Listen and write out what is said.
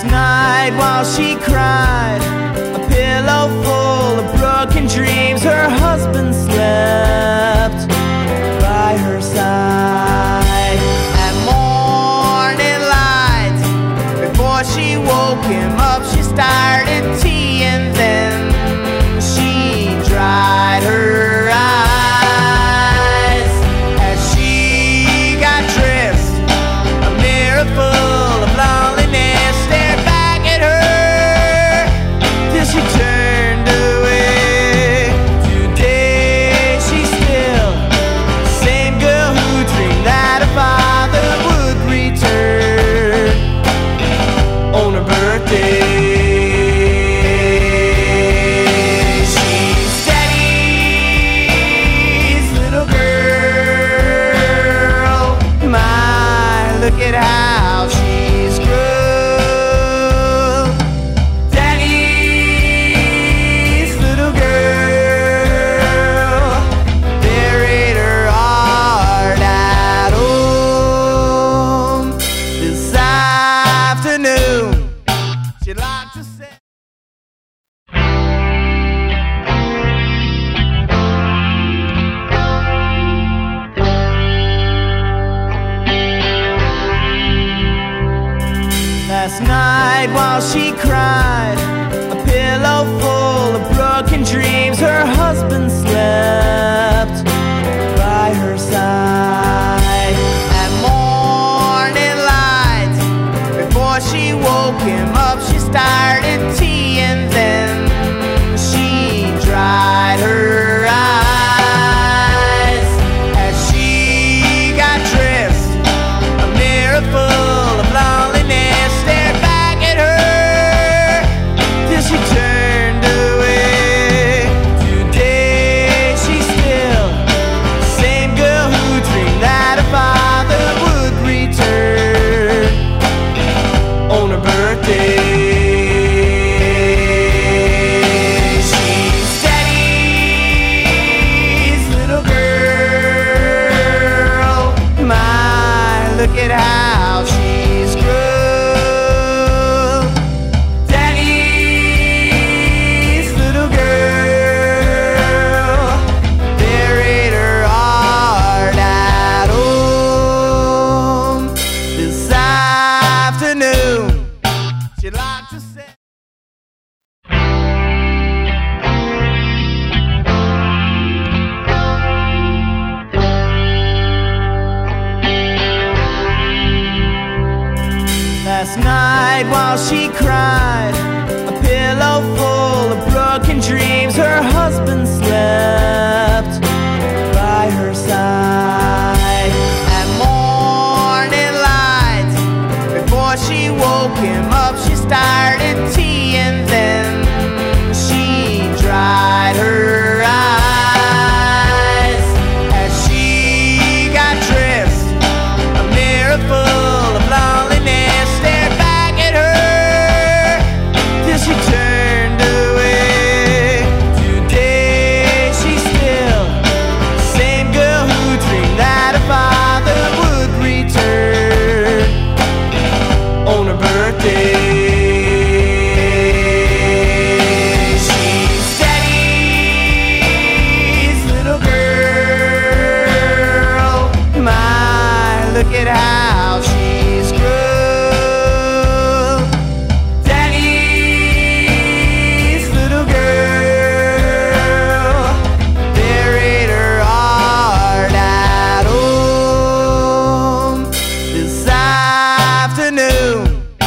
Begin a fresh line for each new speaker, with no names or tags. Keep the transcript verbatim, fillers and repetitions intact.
Last night while she cried, a pillow full of broken dreams, her husband slept by her side. At morning light, before she woke him up, she started tea and then she dried her eyes. As she got dressed, a mirror full of loneliness stared back at her till she turned away. Today she's still the same girl who dreamed that her father would return on her birthday. She's Daddy's little girl. My, look at how she's grown. Daddy's little girl buried her heart at home. This afternoon she'd like to say Last night while she cried, a pillow full of broken dreams, her husband slept by her side. At morning light, before she woke him up, she started tea and then she dried her eyes. As she got dressed, a mirror full of loneliness stared back at her till she turned away. Today she's still the same girl who dreamed that her father would return on her birthday. She's Daddy's little girl. My, look at how she's grown. Daddy's little girl buried her heart at home. This afternoon she'd like to say Last night while she cried, a pillow full of broken dreams, her husband slept by her side. At morning light, before she woke him up, she started tea and then she dried her eyes. As she got dressed, a mirror full of loneliness stared back at her till she turned away. Today she's still the same girl who dreamed that her father would return on her birthday. She's Daddy's little girl. My, look at how